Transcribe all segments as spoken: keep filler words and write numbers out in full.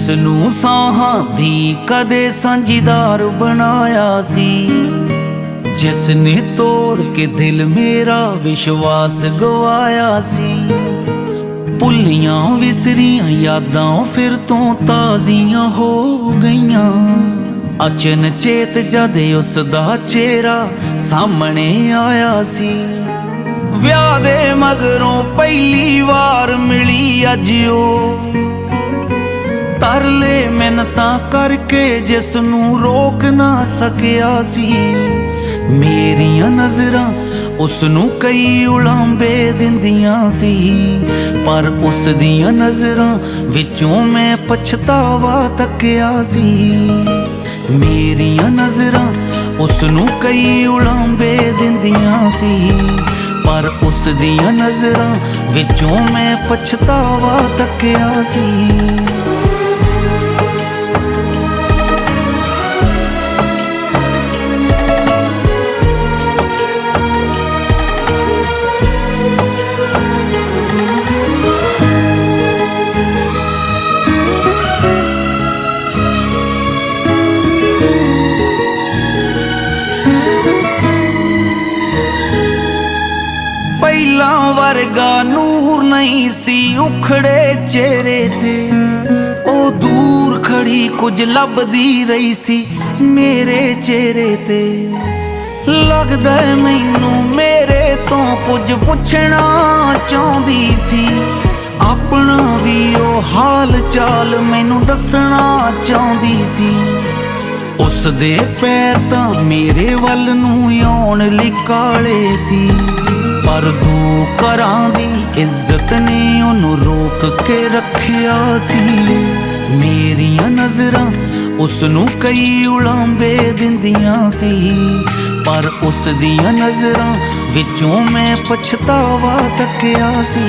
जिसनू साहां दी कदे सांझीदार बनाया सी, जिसने तोड़ के दिल मेरा विश्वास गवाया सी। भुलियां विसरियां यादां फिर तो ताज़ियां हो गईयां, अचन चेत जद उसदा चेहरा सामने आया सी। विआह दे मगरों पहली वार मिली अज ओ, तरले मिन्नतां करके जिसनू रोक ना सकिया सी। मेरियां नज़रां उसनू कई उलांबे दिंदियां सी, पर उस दियां नज़रां विचों मैं पछतावा तकिया सी। मेरियां नज़रां उसनू कई उलांबे दिंदियां सी, पर उस दियां नज़रां विचों मैं पछतावा तकिया सी। पहला वर्गा नूर नहीं सी उखड़े चेहरे ते, ओ दूर खड़ी कुछ लभदी रही सी मेरे चेहरे ते। लगदा है मैनू मेरे तो कुछ पुछना चाहती सी, अपना भी ओ हाल चाल मैनू दसना चाहती सी। उस दे पैर तां मेरे वल नू आउण लई काले सी, पर दो घरां दी इज्जत ने ओनू रोक के रखिया सी। मेरियां नज़रां उसनू कई उलांबे दिंदियां सी, पर उस दियां नज़रां विचों मैं पछतावा तकिया सी।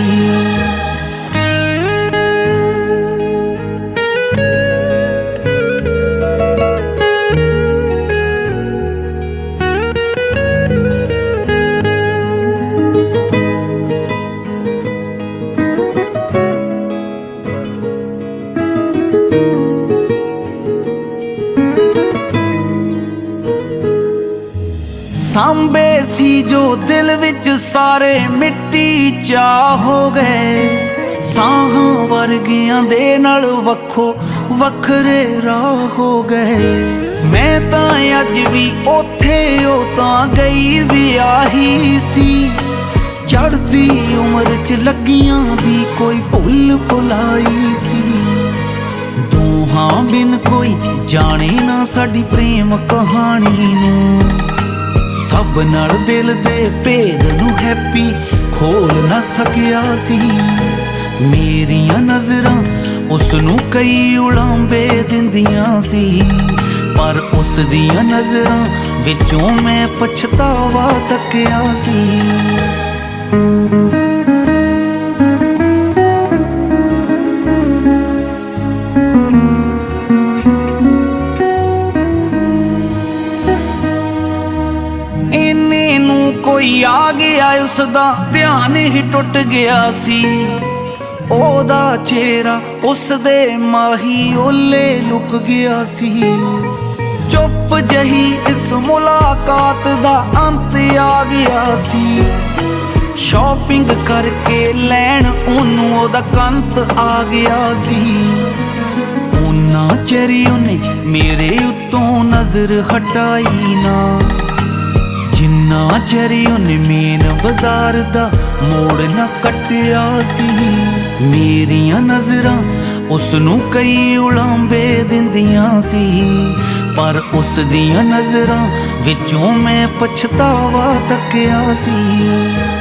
सांबे सी जो दिल विच सारे मिट्टी चा हो गए, साहां वर्गियां दे नाल वखो वखरे राह हो गए। मैं तां अज भी ओथे ओ तां गई विआही सी, चढ़दी उम्र च लगियां दी कोई भुल भुलाई सी। दोहां बिन कोई जाने ना साडी प्रेम कहानी नूं, सब नाल दिल दे भेद नू हैप्पी खोल ना सकिया सी। मेरियां नज़रां उसनू कई उलांबे दिंदियां सी, पर उस दियां नज़रां विचों मैं पछतावा तकिया सी। कोई आ गया उसदा ध्यान ही टुट गया सी, ओदा चेहरा उसदे माही ओले लुक गया सी। चुप जही इस मुलाकात दा अंत आ गया सी, शॉपिंग करके लैन ओनू ओदा कंत आ गया सी। उन्ना चेरी ओने मेरे उत्तों नजर हटाई ना, जिन्ना चेरी ओने मेन बाजार दा मोड़ ना कटिया सी। मेरियां नज़रां उसनू कई उलांबे दिंदियां सी, पर उस दियां नज़रां विचों मैं पछतावा तकिया सी।